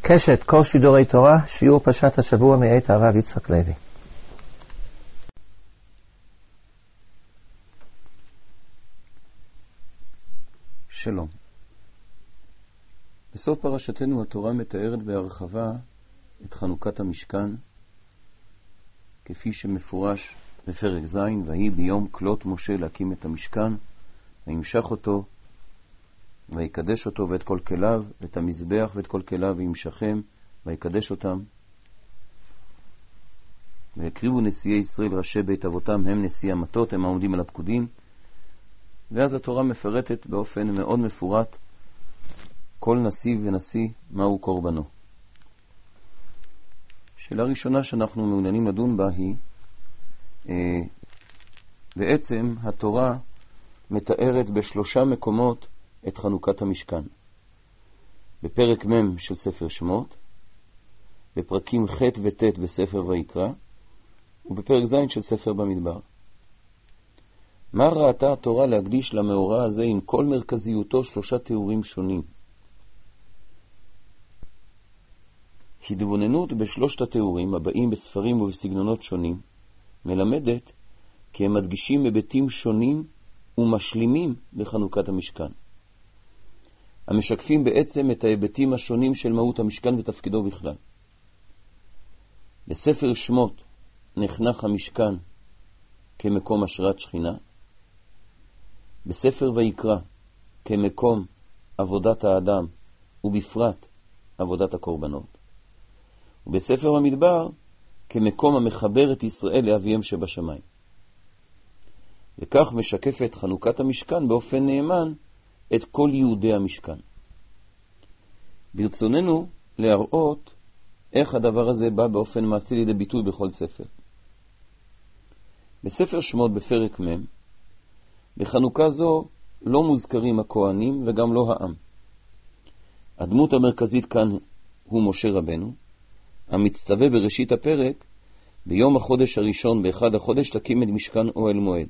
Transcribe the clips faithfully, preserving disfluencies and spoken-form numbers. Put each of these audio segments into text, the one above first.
קשת, קור שידורי תורה, שיעור פרשת השבוע מאת הרב יצחק לוי. שלום. בסוף פרשתנו התורה מתארת בהרחבה את חנוכת המשכן, כפי שמפורש בפרק ז', ויהי ביום כלות משה להקים את המשכן, וימשך אותו, ויקדש אותו ואת כל כליו, ואת המזבח ואת כל כליו, וימשכם, ויקדש אותם. ויקריבו נשיאי ישראל ראשי בית אבותם, הם נשיאי המטות, הם העומדים על הפקודים. ואז התורה מפרטת באופן מאוד מפורט כל נשיא ונשיא מהו קורבנו. שאלה ראשונה שאנחנו מעוניינים לדון בה היא, אה, בעצם התורה מתארת בשלושה מקומות את חנוכת המשכן. בפרק מ' של ספר שמות, בפרקים ח' וט' בספר ויקרא, ובפרק ז' של ספר במדבר. מה ראתה התורה להקדיש למאורע הזה עם כל מרכזיותו שלושה תיאורים שונים? התבוננות בשלושת התיאורים הבאים בספרים ובסגנונות שונים מלמדת כי הם מדגישים היבטים שונים ומשלימים לחנוכת המשכן, המשקפים בעצם את ההיבטים השונים של מהות המשכן ותפקידו בכלל. בספר שמות נחנך המשכן כמקום השראת שכינה, בספר ויקרא כמקום עבודת האדם ובפרט עבודת הקורבנות, ובספר המדבר כמקום המחבר את ישראל לאביהם שבשמיים. וכך משקפת חנוכת המשכן באופן נאמן את כל יהודי המשכן. ברצוננו להראות איך הדבר הזה בא באופן מעשי לידי ביטוי בכל ספר. בספר שמות בפרק מ' בחנוכה זו לא מוזכרים הכהנים וגם לא העם. הדמות המרכזית כאן הוא משה רבנו, המצטווה בראשית הפרק ביום החודש הראשון באחד החודש תקים את משכן אוהל מועד.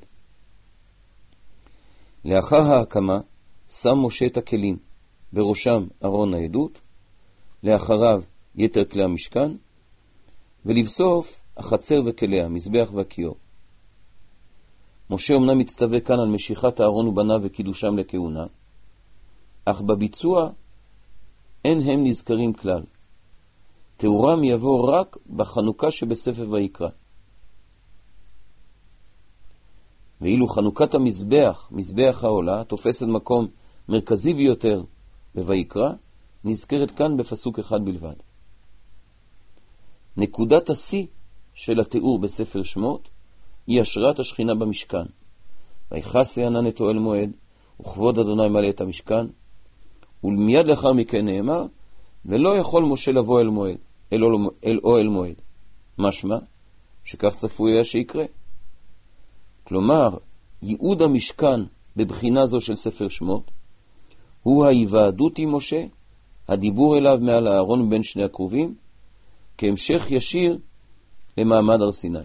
לאחר ההקמה שם משה את הכלים, בראשם ארון העדות, לאחריו יתר כלי המשכן, ולבסוף החצר וכליה, מזבח והכיור. משה אמנם מצטווה כאן על משיכת הארון ובניו וקידושם לכהונה, אך בביצוע אין הם נזכרים כלל. תיאורם יבוא רק בחנוכה שבספר ויקרא. ואילו חנוכת המזבח, מזבח העולה, תופסת מקום מרכזי ביותר בויקרא, נזכרת כאן בפסוק אחד בלבד. נקודת השיא של התיאור בספר שמות היא השראת השכינה במשכן. ויכס הענן את אוהל מועד, וכבוד אדוני מלא את המשכן, ומיד לאחר מכן נאמר, ולא יכול משה לבוא אל מועד, אל, אל אוהל מועד. משמע שכך צפוי היה שיקרה. כלומר, ייעוד המשכן בבחינה זו של ספר שמות הוא ההיוועדות עם משה, הדיבור אליו מעל הארון בין שני הקרובים, כהמשך ישיר למעמד הר סיני.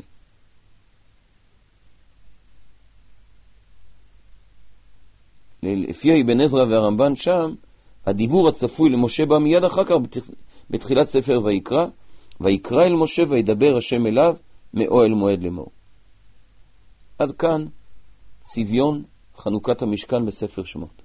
לפי אבן עזרא והרמב"ן שם, הדיבור הצפוי למשה בא מיד אחר כך בתחילת ספר ויקרא, ויקרא אל משה וידבר השם אליו מאוהל מועד לאמור. עד כאן צביון חנוכת המשכן בספר שמות.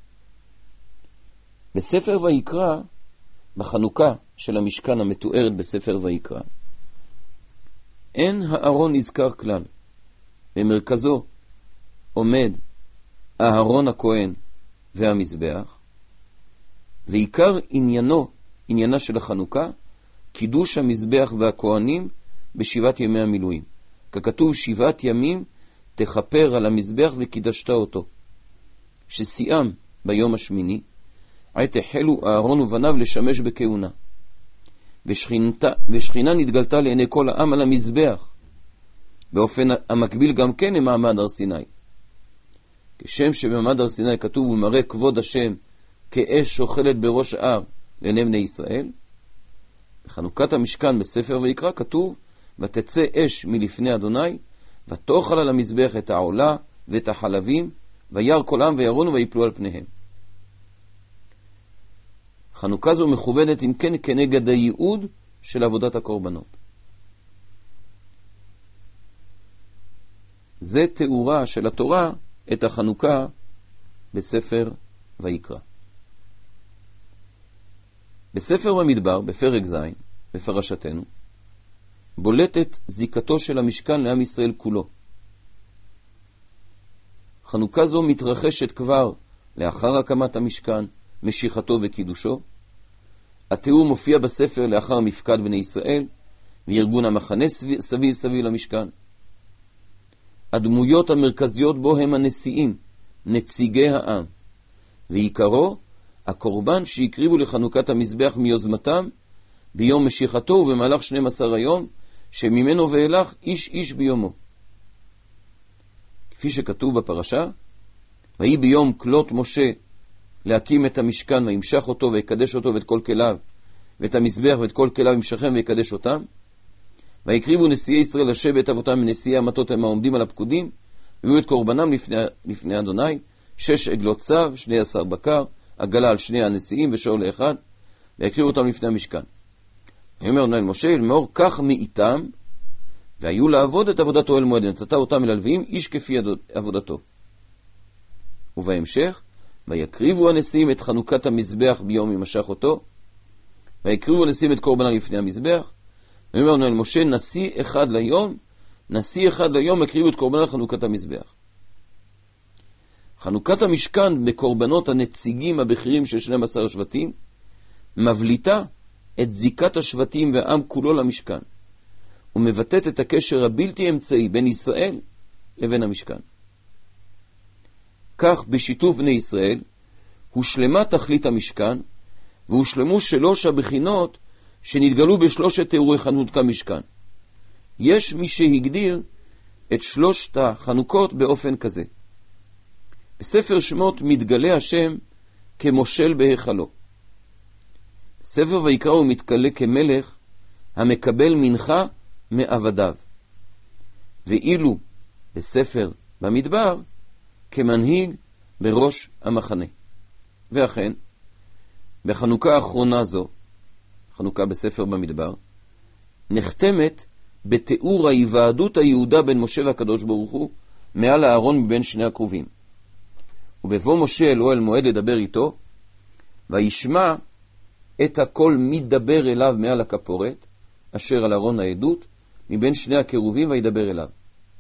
בספר ויקרא, בחנוכה של המשכן המתוארת בספר ויקרא, אין הארון נזכר כלל. במרכזו עומד אהרון הכהן והמזבח, ועיקר עניינו, עניינה של החנוכה, קידוש המזבח והכהנים בשבעת ימי המילואים. ככתוב שבעת ימים תכפר על המזבח וקידשת אותו, שסיים ביום השמיני, עת החלו אהרון ובניו לשמש בכהונה. ושכינתה, ושכינה נתגלתה לעיני כל העם על המזבח, באופן המקביל גם כן למעמד הר סיני. כשם שבמעמד הר סיני כתוב ומראה כבוד השם כאש שוכלת בראש ההר לעיני בני ישראל, בחנוכת המשכן בספר ויקרא כתוב ותצא אש מלפני אדוני ותאכל על המזבח את העולה ואת החלבים וירא כל העם וירונו ויפלו על פניהם. חנוכה זו מכוונת אם כן כנגד הייעוד של עבודת הקורבנות. זה תיאורה של התורה את החנוכה בספר ויקרא. בספר במדבר, בפרק ז', בפרשתנו, בולטת זיקתו של המשכן לעם ישראל כולו. חנוכה זו מתרחשת כבר לאחר הקמת המשכן, משיכתו וקידושו. התיאור מופיע בספר לאחר מפקד בני ישראל וארגון המחנה סביב סביב, סביב למשכן. הדמויות המרכזיות בו הם הנשיאים, נציגי העם, ועיקרו הקורבן שהקריבו לחנוכת המזבח מיוזמתם ביום משיכתו ובמהלך שנים עשר היום, שממנו ואילך איש איש ביומו. כפי שכתוב בפרשה, ויהי ביום כלות משה להקים את המשכן וימשך אותו ויקדש אותו ואת כל כליו, ואת המזבח ואת כל כליו ימשכם ויקדש אותם. ויקריבו נשיאי ישראל לשבת אבותם מנשיאי המטות הם העומדים על הפקודים, ויהיו את קורבנם לפני, לפני אדוני, שש עגלות צב, שני עשר בקר, עגלה על שני הנשיאים ושאול לאחד, ויקריבו אותם לפני המשכן. ואומר אדוני אל משה, לאמור כך מאיתם, והיו לעבוד את עבודתו אל מועד, נתת אותם אל הלוויים, איש כפי עבודתו. ובהמשך, ויקריבו הנשיאים את חנוכת המזבח ביום ימשך אותו, ויקריבו הנשיאים את קורבנם לפני המזבח, ואומר אדוני אל משה, נשיא אחד ליום, נשיא אחד ליום יקריבו את קורבן חנוכת המזבח. חנוכת המשכן בקורבנות הנציגים הבכירים של שנים עשר שבטים, מבליטה את זיקת השבטים והעם כולו למשכן, ומבטאת את הקשר הבלתי אמצעי בין ישראל לבין המשכן. כך בשיתוף בני ישראל, הושלמה תכלית המשכן, והושלמו שלוש הבחינות שנתגלו בשלושת תיאורי חנוכת המשכן. יש מי שהגדיר את שלושת החנוכות באופן כזה. בספר שמות מתגלה השם כמושל בהיכלו. בספר ויקרא הוא מתגלה כמלך המקבל מנחה מעבדיו. ואילו בספר במדבר כמנהיג בראש המחנה. ואכן, בחנוכה האחרונה זו, חנוכה בספר במדבר, נחתמת בתיאור ההיוועדות היהודה בין משה והקדוש ברוך הוא מעל הארון מבין שני הקרובים. ובבוא משה אלוה אל מועד לדבר איתו, וישמע את הכל מדבר אליו מעל הכפורת, אשר על ארון העדות, מבין שני הקרובים וידבר אליו.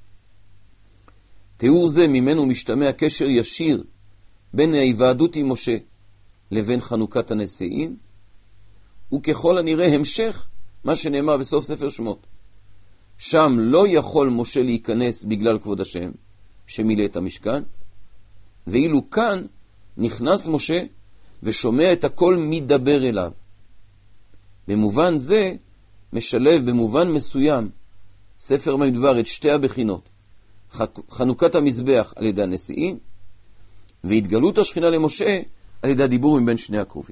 תיאור זה ממנו משתמע קשר ישיר בין ההיוועדות עם משה לבין חנוכת הנשיאים, וככל הנראה המשך מה שנאמר בסוף ספר שמות. שם לא יכול משה להיכנס בגלל כבוד השם שמילא את המשכן, ואילו כאן נכנס משה ושומע את הכל מדבר אליו. במובן זה משלב במובן מסוים ספר במדבר את שתי הבחינות, חנוכת המזבח על ידי הנשיאים, והתגלות השכינה למשה על ידי הדיבור מבין שני הקרובים.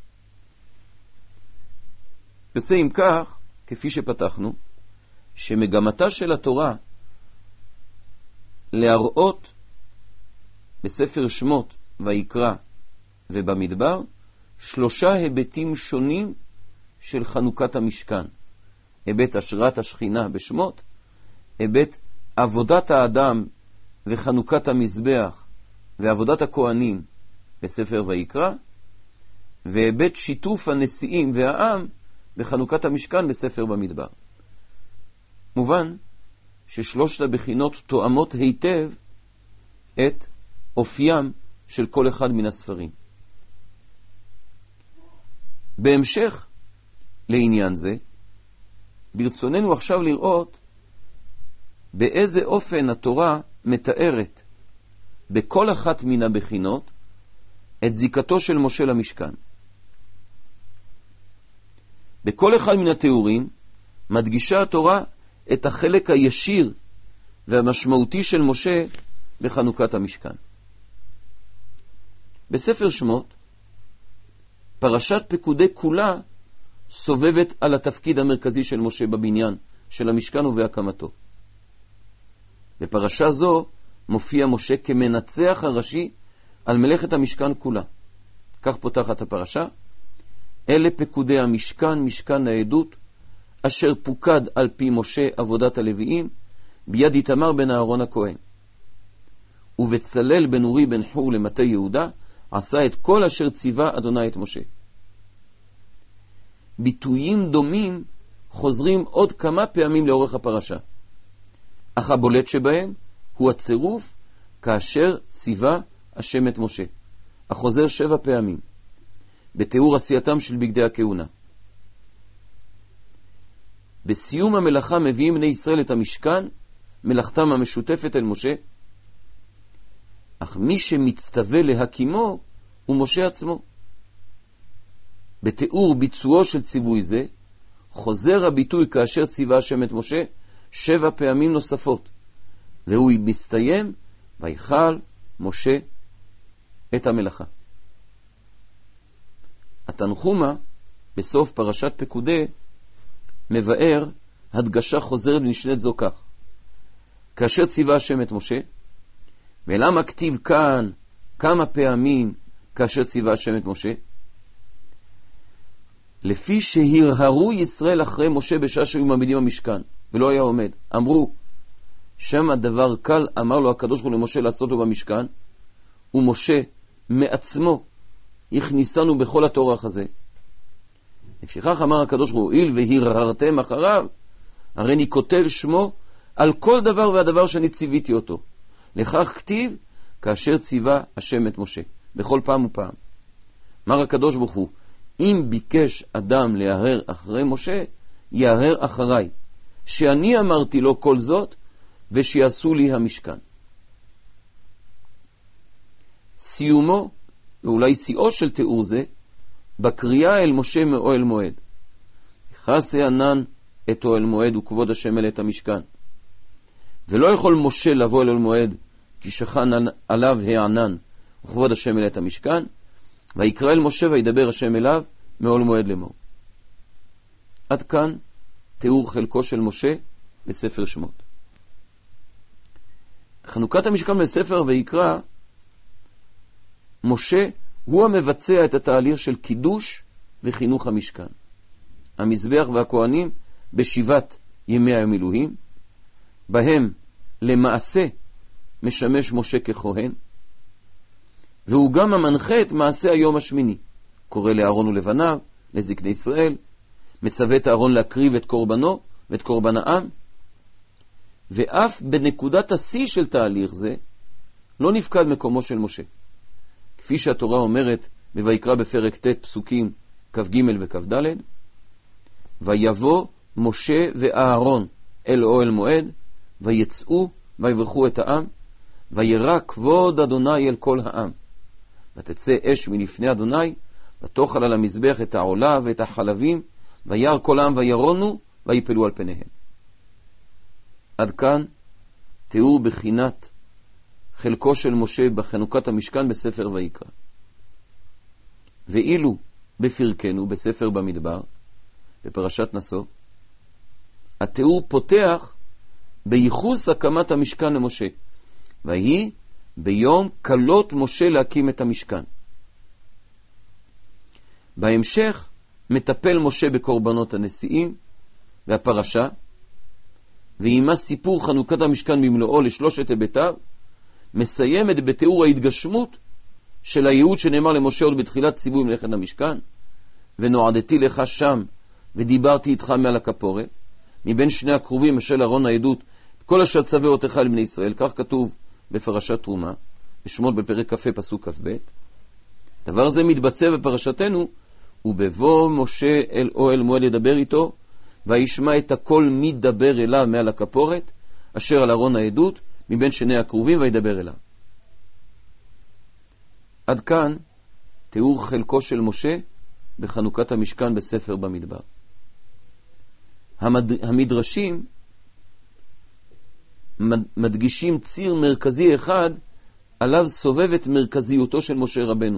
יוצא עם כך, כפי שפתחנו, שמגמתה של התורה להראות בספר שמות ויקרא ובמדבר שלושה היבטים שונים של חנוכת המשכן. היבט השראת השכינה בשמות, היבט עבודת האדם וחנוכת המזבח ועבודת הכהנים בספר ויקרא, והיבט שיתוף הנשיאים והעם בחנוכת המשכן בספר במדבר. מובן ששלושת הבחינות תואמות היטב את אופיים של כל אחד מן הספרים. בהמשך לעניין זה, ברצוננו עכשיו לראות באיזה אופן התורה מתארת בכל אחת מן הבחינות את זיקתו של משה למשכן. בכל אחד מן התיאורים מדגישה התורה את החלק הישיר והמשמעותי של משה בחנוכת המשכן. בספר שמות, פרשת פקודי כולה סובבת על התפקיד המרכזי של משה בבניין של המשכן ובהקמתו. בפרשה זו מופיע משה כמנצח הראשי על מלאכת המשכן כולה. כך פותחת הפרשה, אלה פקודי המשכן, משכן העדות, אשר פוקד על פי משה עבודת הלוויים, ביד איתמר בן אהרון הכהן. ובצלאל בן אורי בן חור למטה יהודה, עשה את כל אשר ציווה אדוני את משה. ביטויים דומים חוזרים עוד כמה פעמים לאורך הפרשה. אך הבולט שבהם הוא הצירוף כאשר ציווה השם את משה, החוזר שבע פעמים, בתיאור עשייתם של בגדי הכהונה. בסיום המלאכה מביאים בני ישראל את המשכן, מלאכתם המשותפת אל משה, אך מי שמצטווה להקימו הוא משה עצמו. בתיאור ביצועו של ציווי זה, חוזר הביטוי כאשר ציווה השם את משה שבע פעמים נוספות, והוא מסתיים ויכל משה את המלאכה. התנחומה בסוף פרשת פקודי מבאר הדגשה חוזרת ונשנית זו כך: כאשר ציווה השם את משה, ולמה כתיב כאן כמה פעמים כאשר ציווה השם את משה? לפי שהרהרו ישראל אחרי משה בשעה שהיו מעמידים המשכן ולא היה עומד, אמרו שם הדבר קל, אמר לו הקדוש ברוך הוא למשה לעשות לו במשכן, ומשה מעצמו הכניסנו בכל התורך הזה. לפיכך אמר הקדוש ברוך הוא, הואיל והרהרתם אחריו, הרי אני כותב שמו על כל דבר והדבר שאני ציוויתי אותו. לכך כתיב כאשר ציווה השם את משה, בכל פעם ופעם. אמר הקדוש ברוך הוא, אם ביקש אדם להרהר אחרי משה, יהרהר אחריי, שאני אמרתי לו כל זאת, ושיעשו לי המשכן. סיומו, ואולי שיאו של תיאור זה, בקריאה אל משה מאוהל מועד. יכסה ענן את אוהל מועד וכבוד השם אל את המשכן. ולא יכול משה לבוא אל אוהל מועד, כי שכן עליו הענן וכבוד השם אל את המשכן, ויקרא אל משה וידבר השם אליו מאוהל מועד לאמור. עד כאן תיאור חלקו של משה בספר שמות. חנוכת המשכן בספר ויקרא, משה הוא המבצע את התהליך של קידוש וחינוך המשכן. המזבח והכהנים בשבעת ימי המילואים, בהם למעשה משמש משה ככהן, והוא גם המנחה את מעשה היום השמיני. קורא לאהרון ולבניו, לזקני ישראל, מצווה את אהרון להקריב את קורבנו ואת קורבן העם, ואף בנקודת השיא של תהליך זה לא נפקד מקומו של משה. כפי שהתורה אומרת בויקרא בפרק ט' פסוקים כ"ג וכ"ד, ויבוא משה ואהרון אל אוהל מועד, ויצאו ויברכו את העם, וירא כבוד אדוני אל כל העם. ותצא אש מלפני אדוני, ותאכל על המזבח את העולה ואת החלבים, וירא כל העם וירונו, ויפלו על פניהם. עד כאן תיאור בחינת חלקו של משה בחנוכת המשכן בספר ויקרא. ואילו בפרקנו בספר במדבר, בפרשת נשוא, התיאור פותח בייחוס הקמת המשכן למשה, והיא ביום קלות משה להקים את המשכן. בהמשך מטפל משה בקורבנות הנשיאים והפרשה, ועימה סיפור חנוכת המשכן במלואו לשלושת היבטיו, מסיימת בתיאור ההתגשמות של הייעוד שנאמר למשה עוד בתחילת ציווי מלאכת המשכן, ונועדתי לך שם ודיברתי איתך מעל הכפורת, מבין שני הקרובים אשר ארון העדות, כל אשר צווה אותך לבני ישראל. כך כתוב בפרשת תרומה, בשמות בפרק כ"ה פסוק כ"ב. דבר זה מתבצע בפרשתנו, ובבוא משה אל אוהל מועד ידבר איתו, וישמע את הכל מדבר אליו מעל הכפורת, אשר על ארון העדות, מבין שני הקרובים וידבר אליו. עד כאן תיאור חלקו של משה בחנוכת המשכן בספר במדבר. המד... המדרשים מדגישים ציר מרכזי אחד עליו סובבת מרכזיותו של משה רבנו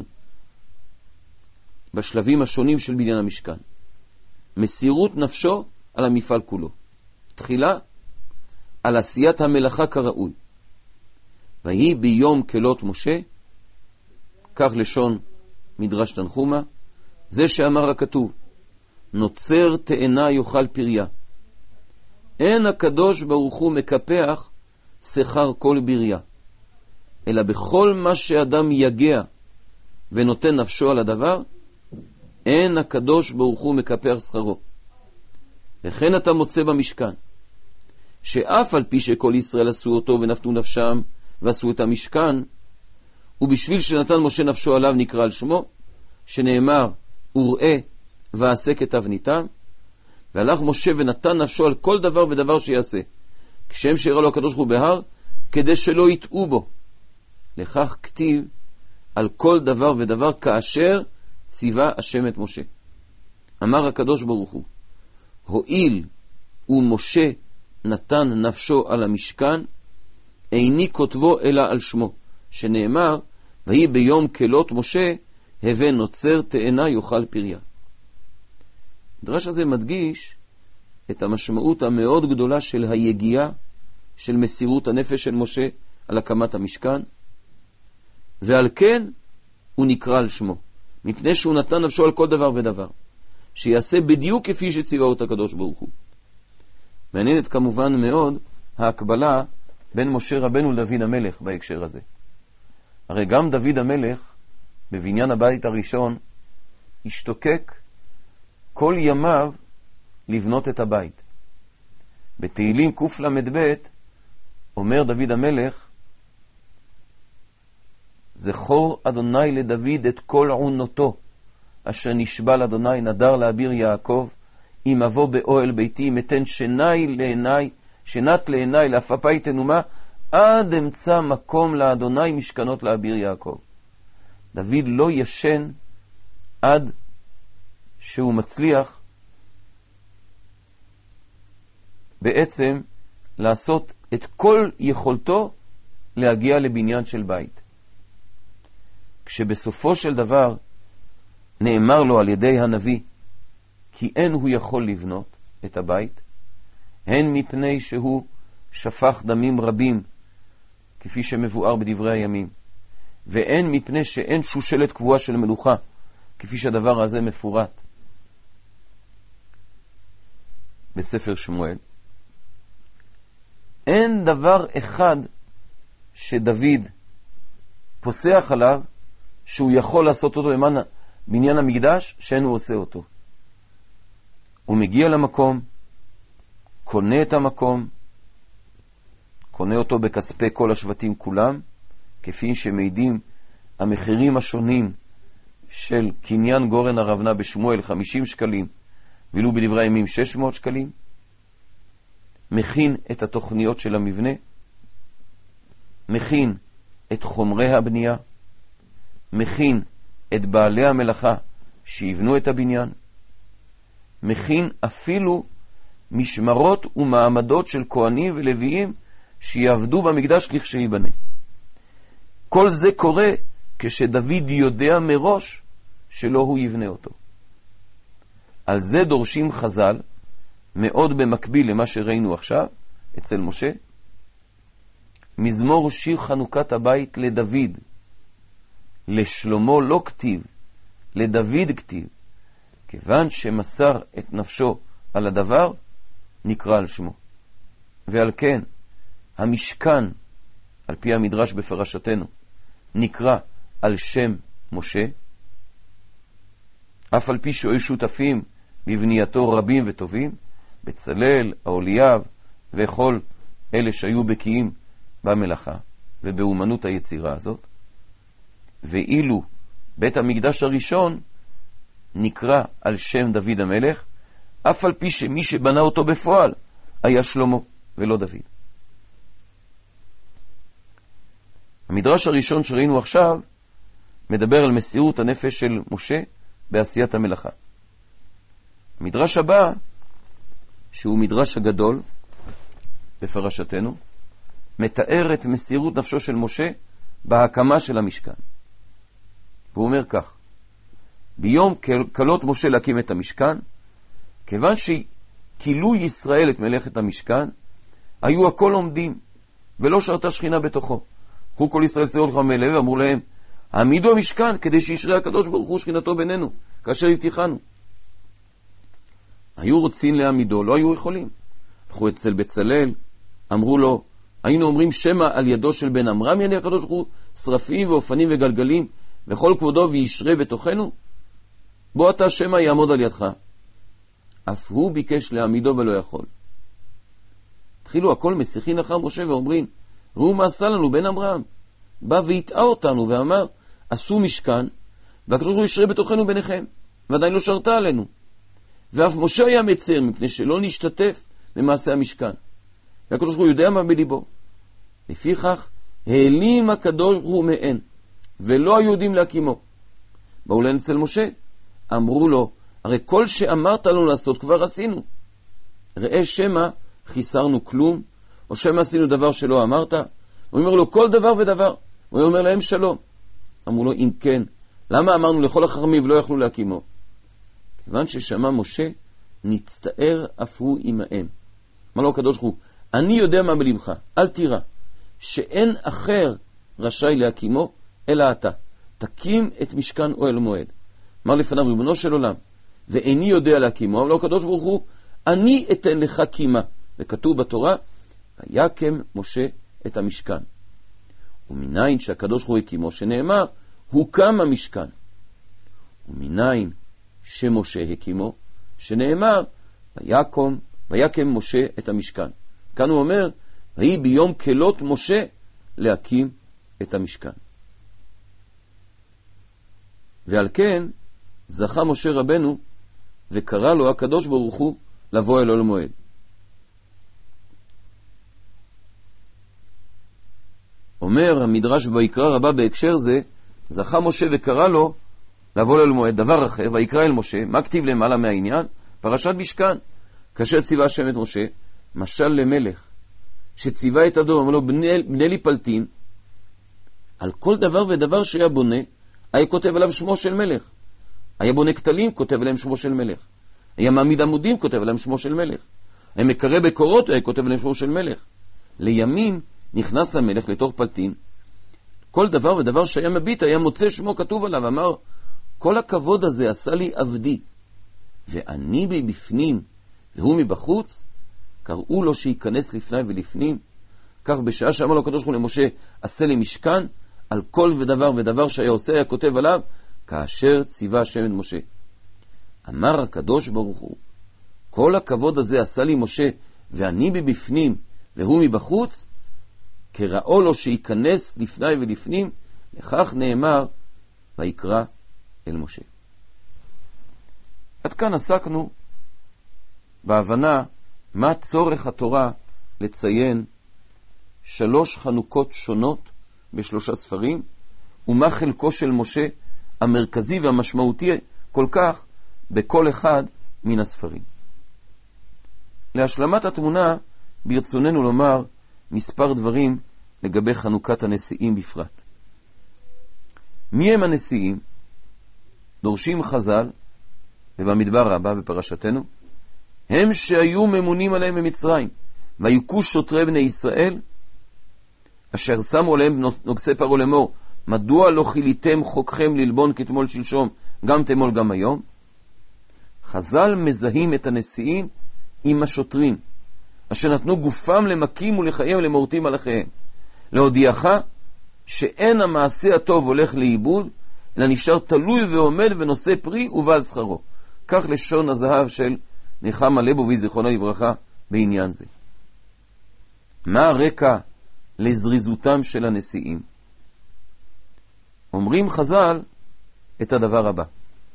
בשלבים השונים של בניין המשכן. מסירות נפשו על המפעל כולו. תחילה על עשיית המלאכה כראוי. והיא ביום כלות משה, כך לשון מדרש תנחומה, זה שאמר הכתוב, נוצר תאנה יאכל פריה. אין הקדוש ברוך הוא מקפח שכר כל בריה, אלא בכל מה שאדם יגע ונותן נפשו על הדבר, אין הקדוש ברוך הוא מקפח שכרו. וכן אתה מוצא במשכן, שאף על פי שכל ישראל עשו אותו ונפתו נפשם ועשו את המשכן, ובשביל שנתן משה נפשו עליו נקרא על שמו, שנאמר, וראה ועשה כתבניתם, והלך משה ונתן נפשו על כל דבר ודבר שיעשה, כשם שהראה לו הקדוש ברוך הוא בהר, כדי שלא יטעו בו. לכך כתיב על כל דבר ודבר כאשר ציווה השם את משה. אמר הקדוש ברוך הוא, הואיל ומשה נתן נפשו על המשכן, איני כותבו אלא על שמו, שנאמר, ויהי ביום כלות משה, הווה נוצר תאנה יאכל פריה. הדרש הזה מדגיש את המשמעות המאוד גדולה של היגיעה, של מסירות הנפש של משה על הקמת המשכן, ועל כן הוא נקרא על שמו, מפני שהוא נתן נפשו על כל דבר ודבר, שיעשה בדיוק כפי שציווה אותה הקדוש ברוך הוא. מעניינת כמובן מאוד ההקבלה בין משה רבנו לדוד המלך בהקשר הזה. הרי גם דוד המלך בבניין הבית הראשון השתוקק כל ימיו לבנות את הבית. בתהילים קל"ב אומר דוד המלך, זכור אדוני לדוד את כל עונותו, אשר נשבע לאדוני נדר לאביר יעקב, אם אבוא באוהל ביתי, מתן שני לעיני, שנת לעיני, לאפפי תנומה, עד אמצא מקום לאדוני משכנות לאביר יעקב. דוד לא ישן עד שהוא מצליח בעצם לעשות את כל יכולתו להגיע לבניין של בית. כשבסופו של דבר נאמר לו על ידי הנביא כי אין הוא יכול לבנות את הבית, הן מפני שהוא שפך דמים רבים כפי שמבואר בדברי הימים, ואין מפני שאין שושלת קבועה של מלוכה כפי שהדבר הזה מפורט בספר שמואל. אין דבר אחד שדוד פוסח עליו שהוא יכול לעשות אותו למען בניין המקדש שאין הוא עושה אותו. הוא מגיע למקום, קונה את המקום, קונה אותו בכספי כל השבטים כולם, כפי שמעידים המחירים השונים של קניין גורן הרבנה בשמואל חמישים שקלים, ואילו בדברי הימים שש מאות שקלים. מכין את התוכניות של המבנה, מכין את חומרי הבנייה, מכין את בעלי המלאכה שיבנו את הבניין, מכין אפילו משמרות ומעמדות של כהנים ולוויים שיעבדו במקדש לכשייבנה. כל זה קורה כשדוד יודע מראש שלא הוא יבנה אותו. על זה דורשים חז"ל, מאוד במקביל למה שראינו עכשיו אצל משה, מזמור שיר חנוכת הבית לדוד, לשלמה לא כתיב, לדוד כתיב, כיוון שמסר את נפשו על הדבר, נקרא על שמו. ועל כן, המשכן, על פי המדרש בפרשתנו, נקרא על שם משה, אף על פי שהיו שותפים בבנייתו רבים וטובים, בצלאל, אהוליאב וכל אלה שהיו בקיאים במלאכה ובאומנות היצירה הזאת. ואילו בית המקדש הראשון נקרא על שם דוד המלך, אף על פי שמי שבנה אותו בפועל היה שלמה ולא דוד. המדרש הראשון שראינו עכשיו מדבר על מסירות הנפש של משה בעשיית המלאכה. המדרש הבא, שהוא מדרש הגדול בפרשתנו, מתאר את מסירות נפשו של משה בהקמה של המשכן. והוא אומר כך, ביום כלות משה להקים את המשכן, כיוון שכילו ישראל את מלאכת המשכן, היו הכל עומדים, ולא שרתה שכינה בתוכו. קחו כל ישראל סירות לך מלא, ואמרו להם, העמידו המשכן כדי שישרה הקדוש ברוך הוא שכינתו בינינו, כאשר הבטיחנו. היו רוצים להעמידו, לא היו יכולים. הלכו אצל בצלאל, אמרו לו, היינו אומרים שמה על ידו של בן אמרם יעני הקדוש ברוך הוא שרפים ואופנים וגלגלים וכל כבודו וישרה בתוכנו? בוא אתה שמה יעמוד על ידך. אף הוא ביקש להעמידו ולא יכול. התחילו הכל משיחין אחר משה ואומרים, ראו מה עשה לנו בן אמרם. בא והטעה אותנו ואמר, עשו משכן והקדוש ברוך הוא ישרה בתוכנו ביניכם, ועדיין לא שרתה עלינו. ואף משה היה מצר מפני שלא נשתתף במעשה המשכן. והקדוש ברוך הוא יודע מה בליבו. לפיכך העלים הקדוש ברוך הוא מהן, ולא היו יודעים להקימו. באו להם אצל משה, אמרו לו, הרי כל שאמרת לנו לעשות כבר עשינו. ראה שמה חיסרנו כלום, או שמה עשינו דבר שלא אמרת. הוא אומר לו כל דבר ודבר. הוא אומר להם שלום. אמרו לו אם כן, למה אמרנו לכל החכמים ולא יכלו להקימו? כיוון ששמע משה, נצטער אף הוא עמהם. אמר לו הקדוש ברוך הוא, אני יודע מה בלבך, אל תירא, שאין אחר רשאי להקימו, אלא אתה. תקים את משכן אוהל מועד. אמר לפניו ריבונו של עולם, ואיני יודע להקימו. אמר לו הקדוש ברוך הוא, אני אתן לך קימה. וכתוב בתורה, ויקם משה את המשכן. ומניין שהקדוש ברוך הוא הקימו, שנאמר, הוקם המשכן. ומניין שמשה הקימו, שנאמר, ויקום, ויקם משה את המשכן. כאן הוא אומר, והיא ביום כלות משה להקים את המשכן. ועל כן זכה משה רבנו וקרא לו הקדוש ברוך הוא לבוא אל אוהל מועד. אומר המדרש ויקרא רבה בהקשר זה, זכה משה וקרא לו לבוא אל אוהל מועד. דבר אחר, ויקרא אל משה, מה כתיב למעלה מהעניין? פרשת משכן. כאשר ציווה השם את משה, משל למלך, שציווה את אדום, אמר לו, בנה, בנה לי פלטין, על כל דבר ודבר שהיה בונה, היה כותב עליו שמו של מלך. היה בונה כתלים, כותב עליהם שמו של מלך. היה מעמיד עמודים, כותב עליהם שמו של מלך. היה מקרא בקורות, היה כותב עליהם שמו של מלך. לימים נכנס המלך לתוך פלטין, כל דבר ודבר שהיה מביט, היה מוצא שמו כתוב עליו, אמר, כל הכבוד הזה עשה לי עבדי, ואני מבפנים, והוא מבחוץ, קראו לו שיכנס לפני ולפנים. כך בשעה שאמר לו הקדוש ברוך הוא למשה, עשה לי משכן, על כל ודבר ודבר שהיה עושה, היה כותב עליו, כאשר ציווה השם את משה. אמר הקדוש ברוך הוא, כל הכבוד הזה עשה לי משה, ואני מבפנים, והוא מבחוץ, קראו לו שיכנס לפני ולפנים, לכך נאמר, ויקרא אל משה. עד כאן עסקנו בהבנה מה צורך התורה לציין שלוש חנוכות שונות בשלושה ספרים, ומה חלקו של משה המרכזי והמשמעותי כל כך בכל אחד מן הספרים. להשלמת התמונה ברצוננו לומר מספר דברים לגבי חנוכת הנשיאים בפרט. מי הם הנשיאים? דורשים חז"ל, ובמדבר הבא בפרשתנו, הם שהיו ממונים עליהם במצרים, ויוכו שוטרי בני ישראל, אשר שמו עליהם נוגסי פרעה לאמור, מדוע לא חיליתם חוקכם ללבון כתמול שלשום, גם תמול גם היום? חז"ל מזהים את הנשיאים עם השוטרים, אשר נתנו גופם למקים ולחיים ולמורטים על אחיהם. להודיעך שאין המעשה הטוב הולך לאיבוד, אלא נשאר תלוי ועומד ונושא פרי ובעל שכרו. כך לשון הזהב של נחמה ליבוביץ' זיכרונה לברכה בעניין זה. מה הרקע לזריזותם של הנשיאים? אומרים חז"ל את הדבר הבא.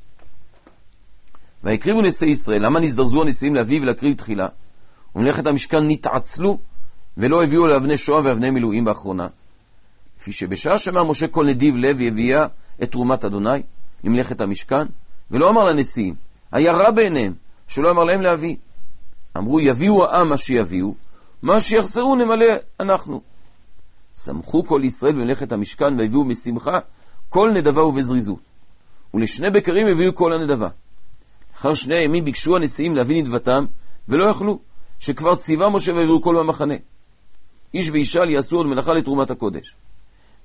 ויקריבו נשיאי ישראל, למה נזדרזו הנשיאים להביא ולהקריב תחילה? ומלאכת המשכן נתעצלו ולא הביאו לאבני שואה ואבני מילואים באחרונה. לפי שבשעה שמע משה כל נדיב לב יביאה את תרומת אדוני למלאכת המשכן, ולא אמר לנשיאים, היה רע בעיניהם, שלא אמר להם להביא. אמרו יביאו העם מה שיביאו, מה שיחסרו נמלא אנחנו. שמחו כל ישראל במלאכת המשכן והביאו משמחה כל נדבה ובזריזות. ולשני בקרים הביאו כל הנדבה. אחר שני הימים ביקשו הנשיאים להביא נדבתם ולא יכלו, שכבר ציווה משה והביאו כל במחנה. איש ואישה יעשו עוד מלאכה לתרומת הקודש.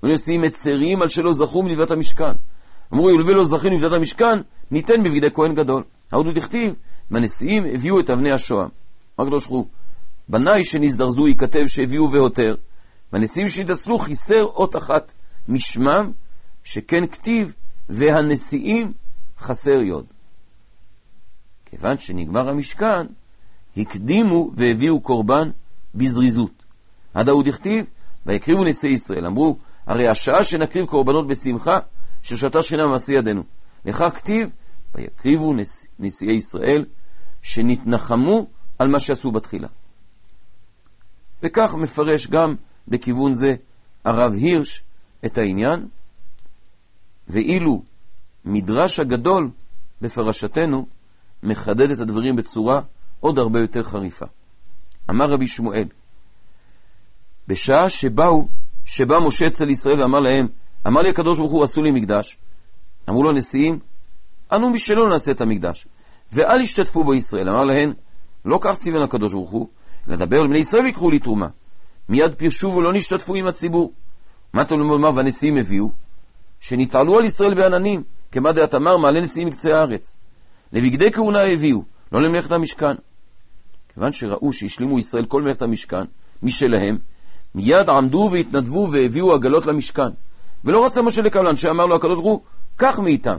ונשיאים מצרים על שלא זכו מנביאת המשכן. אמרו, ילווה לא זכינו מנביאת המשכן, ניתן בבגדי כהן גדול. העוד הוא תכתיב, מהנשיאים הביאו את אבני השוהם. רק לא שכו, בניי שנזדרזו ייכתב שהביאו והותר, והנשיאים שנתעצלו חיסר אות אחת משמם, שכן כתיב, והנשיאים חסר יוד. כיוון שנגמר המשכן, הקדימו והביאו קורבן בזריזות. עד ההוא דכתיב, ויקריבו נשיאי ישראל. אמרו, הרי השעה שנקריב קורבנות בשמחה, ששתה שכינה במעשה ידינו. לכך כתיב, ויקריבו נש... נשיאי ישראל, שנתנחמו על מה שעשו בתחילה. וכך מפרש גם בכיוון זה הרב הירש את העניין, ואילו מדרש הגדול בפרשתנו מחדד את הדברים בצורה עוד הרבה יותר חריפה. אמר רבי שמואל, בשעה שבאו, שבא משה אצל ישראל ואמר להם, אמר לי הקדוש ברוך הוא, עשו לי מקדש. אמרו לו הנשיאים, אנו משלו נעשה את המקדש, ואל ישתתפו בו ישראל. אמר להם, לא כך ציוון הקדוש ברוך הוא, לדבר על בני ישראל יקחו לי תרומה. מיד פירשו ולא נשתתפו עם הציבור. מה אתה לומר, והנשיאים הביאו? שנתעלו על ישראל בעננים, כמה דעת אמר, מעלה נשיאים מקצה הארץ. לבגדי כהונה הביאו, לא למלאכת המשכן. כיוון שראו שהשלימו ישראל כל מלאכת המשכן, משלהם, מיד עמדו והתנדבו והביאו עגלות למשכן. ולא רצה משה לקבלן, שאמר לו הקדוש ברוך הוא, כך מאיתם.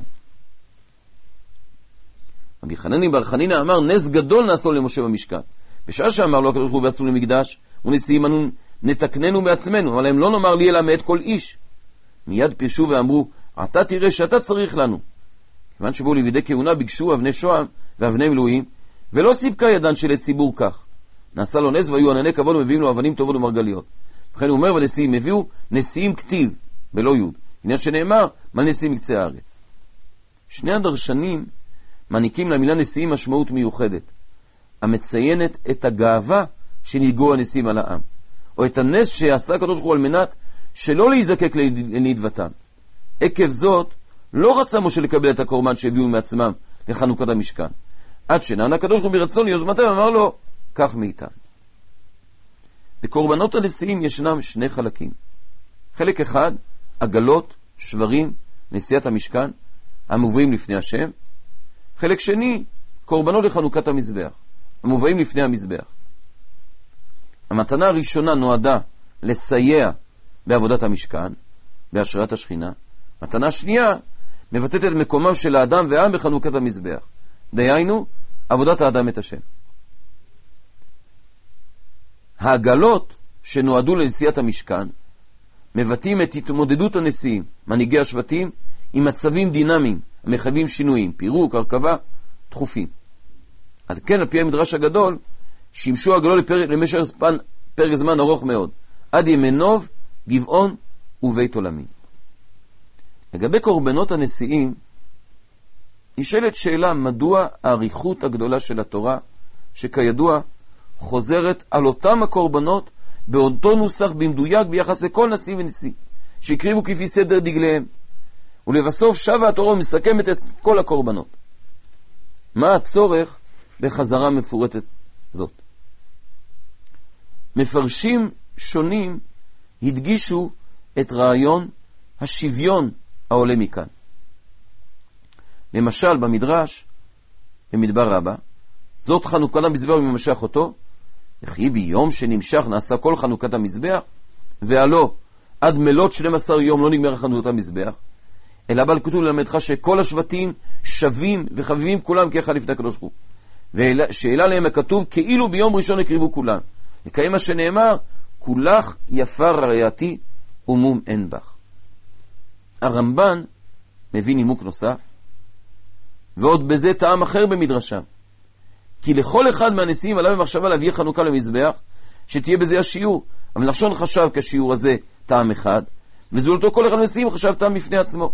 רבי חנני בר חנינא אמר, נס גדול נעשו למשה במשכן. בשעה שאמר לו הקדוש ברוך הוא, ועשו למקדש, ונשיאים אנו נתקננו מעצמנו, אבל הם לא נאמר לי אלא מאת כל איש. מיד פירשו ואמרו, אתה תראה שאתה צריך לנו. כיוון שבו לבגדי כהונה ביקשו אבני שוהם ואבני מילואים, ולא סיפקה ידן של הציבור כך. נעשה לו נס והיו ענני כבוד ומביאים לו אבנים טובות ומרגליות. וכן הוא אומר, ונשיאים הביאו נשיאים כתיב, בלא יוד. עניין שנאמר, מה נשיאים מקצה הארץ. שני הדרשנים מעניקים למילה נשיאים משמעות מיוחדת, המציינת את הגאווה שנהגו הנשיאים על העם, או את הנס שעשה הקדוש ברוך הוא על מנת שלא להיזקק לנדבתם. עקב זאת, לא רצה משה לקבל את הקורבן שהביאו מעצמם לחנוכת המשכן. עד שנענה הקדוש ברוך הוא ברצון ליוזמתם, אמר לו, כך מאיתם. בקורבנות הנשיאים ישנם שני חלקים. חלק אחד, עגלות, שברים, נשיאת המשכן, המובאים לפני השם. חלק שני, קורבנות לחנוכת המזבח, המובאים לפני המזבח. המתנה הראשונה נועדה לסייע בעבודת המשכן, בהשראת השכינה. מתנה שנייה מבטאת את מקומם של האדם והעם בחנוכת המזבח. דהיינו, עבודת האדם את השם. העגלות שנועדו לנשיאת המשכן מבטאים את התמודדות הנשיאים, מנהיגי השבטים, עם מצבים דינמיים המחייבים שינויים, פירוק, הרכבה, דחופים. עד כן, על פי המדרש הגדול, שימשו העגלות לפרק, למשך פן, פרק זמן ארוך מאוד, עד ימי נוב, גבעון ובית עולמי. לגבי קורבנות הנשיאים, נשאלת שאלה מדוע האריכות הגדולה של התורה, שכידוע חוזרת על אותם הקורבנות באותו נוסח במדויק ביחס לכל נשיא ונשיא, שהקריבו כפי סדר דגליהם. ולבסוף שבה התורה ומסכמת את כל הקורבנות. מה הצורך בחזרה מפורטת זאת? מפרשים שונים הדגישו את רעיון השוויון העולה מכאן. למשל במדרש, במדבר רבה, זאת חנוכת המזבח וממשך אותו, וכי ביום שנמשך נעשה כל חנוכת המזבח, והלא עד מלות שנים עשר יום לא נגמר חנוכת המזבח, אלא בעל כתוב ללמדך שכל השבטים שווים וחביבים כולם כאחד לפני הקדוש ברוך הוא. ושאלה להם הכתוב, כאילו ביום ראשון הקריבו כולם. לקיים מה שנאמר, כולך יפה רעייתי ומום אין בך. הרמב"ן מביא נימוק נוסף, ועוד בזה טעם אחר במדרשם. כי לכל אחד מהנשיאים עליו במחשבה להביא חנוכה למזבח, שתהיה בזה השיעור. אבל נחשון חשב כשיעור הזה טעם אחד, וזולתו כל אחד מהנשיאים חשב טעם בפני עצמו.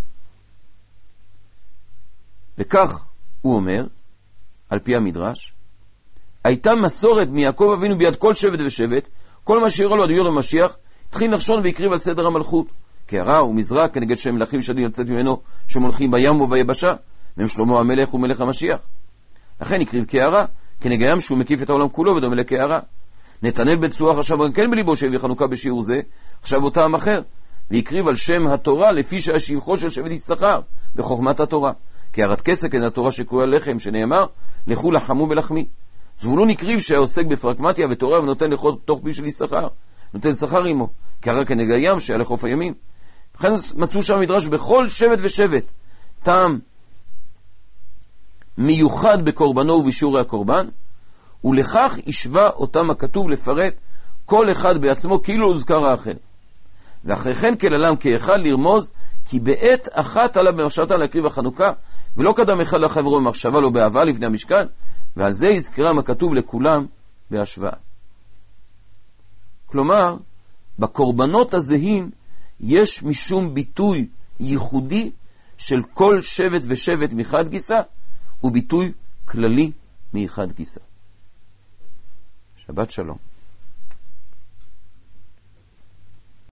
וכך הוא אומר, על פי המדרש, הייתה מסורת מיעקב אבינו ביד כל שבט ושבט, כל מה שיראה לו עד יום המשיח, התחיל נחשון והקריב על סדר המלכות, קערה ומזרע כנגד שהם מלכים שדין לצאת ממנו, שהם הולכים בים וביבשה, והם שלמה המלך ומלך המשיח. לכן הקריב קערה, כנגד ים שהוא מקיף את העולם כולו ודומה לקערה. נתנאל בצורה חשב גם כן בליבו שהביא חנוכה בשיעור זה, חשב אותם אחר, ויקריב על שם התורה לפי שהשבחו של שבט יששכר בחוכמת התורה. כי הרת כסק אין התורה שקרויה לחם, שנאמר לכו לחמו ולחמי. זבולון הקריב שעוסק בפרקמטיה ותורה ונותן לאכול תוך פי של יששכר, נותן שכר עמו, כי הרי כנגע ים שהיה לחוף הימים. לכן מצאו שם מדרש בכל שבט ושבט טעם מיוחד בקורבנו ובשיעורי הקורבן, ולכך ישווה אותם הכתוב לפרט כל אחד בעצמו כאילו הוזכר האחר. ואחרי כן כללם כאחד לרמוז כי בעת אחת עלה במחשבתה להקריב החנוכה, ולא קדם אחד לחברו במחשבה לו באהבה לפני המשכן, ועל זה יזכרם הכתוב לכולם בהשוואה. כלומר, בקורבנות הזהים יש משום ביטוי ייחודי של כל שבט ושבט מחד גיסה, וביטוי כללי מחד גיסה. שבת שלום.